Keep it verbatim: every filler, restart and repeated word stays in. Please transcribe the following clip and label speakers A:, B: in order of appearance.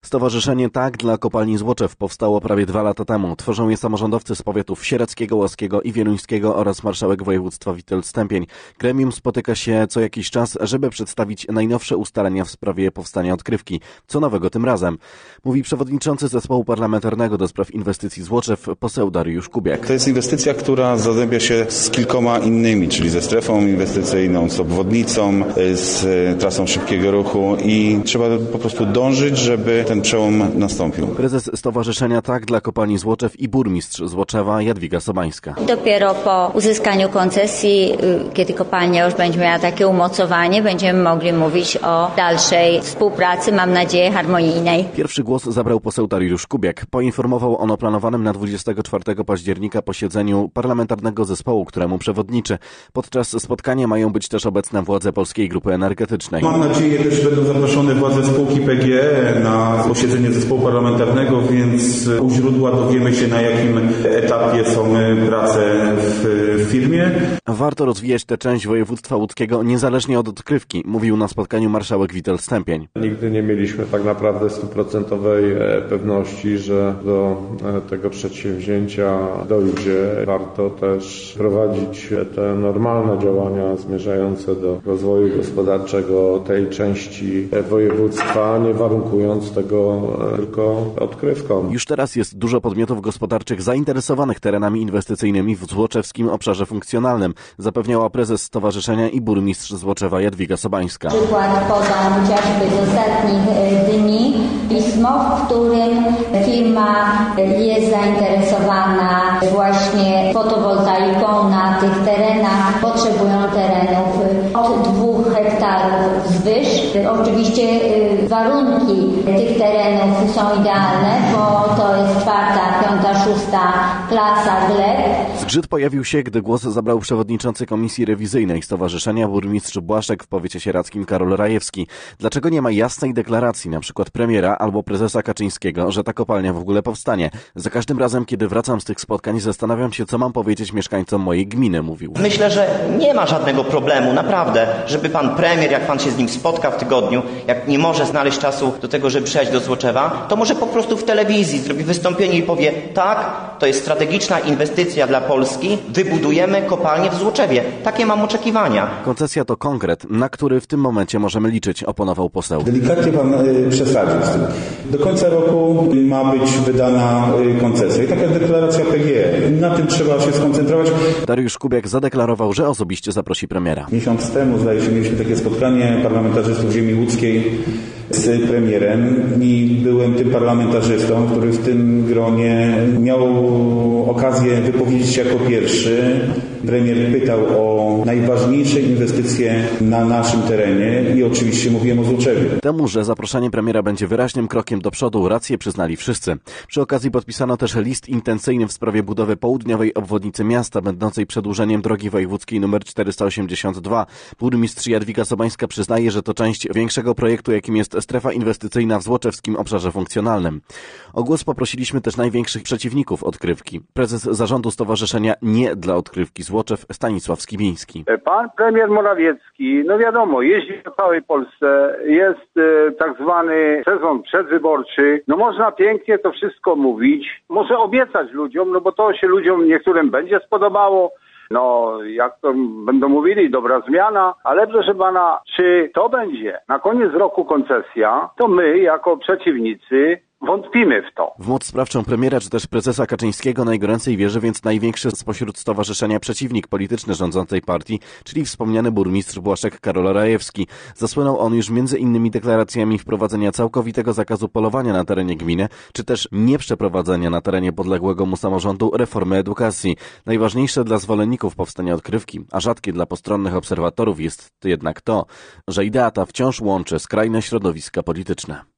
A: Stowarzyszenie Tak dla kopalni Złoczew powstało prawie dwa lata temu. Tworzą je samorządowcy z powiatów sieradzkiego, łaskiego i wieluńskiego oraz marszałek województwa Witold Stępień. Gremium spotyka się co jakiś czas, żeby przedstawić najnowsze ustalenia w sprawie powstania odkrywki. Co nowego tym razem? Mówi przewodniczący zespołu parlamentarnego do spraw inwestycji Złoczew, poseł Dariusz Kubiak.
B: To jest inwestycja, która zazębia się z kilkoma innymi, czyli ze strefą inwestycyjną, z obwodnicą, z trasą szybkiego ruchu i trzeba po prostu dążyć, żeby ten przełom nastąpił.
A: Prezes Stowarzyszenia Tak dla kopalni Złoczew i burmistrz Złoczewa Jadwiga Sobańska.
C: Dopiero po uzyskaniu koncesji, kiedy kopalnia już będzie miała takie umocowanie, będziemy mogli mówić o dalszej współpracy, mam nadzieję, harmonijnej.
A: Pierwszy głos zabrał poseł Dariusz Kubiak. Poinformował on o planowanym na dwudziestego czwartego października posiedzeniu parlamentarnego zespołu, któremu przewodniczy. Podczas spotkania mają być też obecne władze Polskiej Grupy Energetycznej.
D: Mam nadzieję, też będą zaproszone władze spółki P G E na posiedzenie zespołu parlamentarnego, więc u źródła dowiemy się, na jakim etapie są prace w firmie.
A: Warto rozwijać tę część województwa łódzkiego niezależnie od odkrywki, mówił na spotkaniu marszałek Witold Stępień.
E: Nigdy nie mieliśmy tak naprawdę stuprocentowej pewności, że do tego przedsięwzięcia dojdzie. Warto też prowadzić te normalne działania zmierzające do rozwoju gospodarczego tej części województwa, nie warunkując tego tylko odkrywką.
A: Już teraz jest dużo podmiotów gospodarczych zainteresowanych terenami inwestycyjnymi w złoczewskim obszarze funkcjonalnym, zapewniała prezes stowarzyszenia i burmistrz Złoczewa Jadwiga Sobańska.
C: Przykład podam chociażby z ostatnich dni pismo, w którym firma jest zainteresowana właśnie fotowoltaiką na tych terenach. Potrzebują terenów od dwóch hektarów wzwyż. Oczywiście warunki tych terenów są idealne, bo to jest czwarta, piąta, szósta klasa gleb.
A: Zgrzyt pojawił się, gdy głos zabrał przewodniczący Komisji Rewizyjnej Stowarzyszenia burmistrz Błaszek w powiecie sieradzkim Karol Rajewski. Dlaczego nie ma jasnej deklaracji, na przykład premiera albo prezesa Kaczyńskiego, że ta kopalnia w ogóle powstanie? Za każdym razem, kiedy wracam z tych spotkań, zastanawiam się, co mam powiedzieć mieszkańcom mojej gminy, mówił.
F: Myślę, że nie ma żadnego problemu, naprawdę, żeby pan premier, jak pan się z nim spotka w tygodniu, jak nie może znaleźć czasu do tego, żeby przyjechać do Złoczewa, to może po prostu w telewizji zrobi wystąpienie i powie: tak, to jest strategiczna inwestycja dla Polski, wybudujemy kopalnię w Złoczewie. Takie mam oczekiwania.
A: Koncesja to konkret, na który w tym momencie możemy liczyć, oponował poseł.
D: Delikatnie pan y, przesadził z tym. Do końca roku ma być wydana y, koncesja i taka deklaracja P G E. Na tym trzeba się skoncentrować.
A: Dariusz Kubiak zadeklarował, że osobiście zaprosi premiera.
D: Miesiąc temu, zdaje się, mieliśmy takie spotkanie parlamentarzystów ziemi łódzkiej z premierem i byłem tym parlamentarzystą, który w tym gronie miał okazję wypowiedzieć się jako pierwszy. Premier pytał o najważniejsze inwestycje na naszym terenie i oczywiście mówiłem o Złoczewie.
A: Temu, że zaproszenie premiera będzie wyraźnym krokiem do przodu, rację przyznali wszyscy. Przy okazji podpisano też list intencyjny w sprawie budowy południowej obwodnicy miasta, będącej przedłużeniem drogi wojewódzkiej nr czterysta osiemdziesiąt dwa. Burmistrz Jadwiga Sobańska przyznaje, że to część większego projektu, jakim jest strefa inwestycyjna w złoczewskim obszarze funkcjonalnym. O głos poprosiliśmy też największych przeciwników odkrywki. Prezes zarządu Stowarzyszenia Nie dla Odkrywki Złoczew Stanisław Skibiński.
G: Pan premier Morawiecki, no wiadomo, jeździ po całej Polsce, jest e, tak zwany sezon przedwyborczy, no można pięknie to wszystko mówić, może obiecać ludziom, no bo to się ludziom niektórym będzie spodobało. No, jak to będą mówili, dobra zmiana, ale proszę pana, czy to będzie na koniec roku koncesja, to my jako przeciwnicy wątpimy w to.
A: W moc sprawczą premiera czy też prezesa Kaczyńskiego najgoręcej wierzy więc największy spośród stowarzyszenia przeciwnik polityczny rządzącej partii, czyli wspomniany burmistrz Błaszek Karol Rajewski. Zasłynął on już między innymi deklaracjami wprowadzenia całkowitego zakazu polowania na terenie gminy, czy też nieprzeprowadzenia na terenie podległego mu samorządu reformy edukacji. Najważniejsze dla zwolenników powstania odkrywki, a rzadkie dla postronnych obserwatorów jest jednak to, że idea ta wciąż łączy skrajne środowiska polityczne.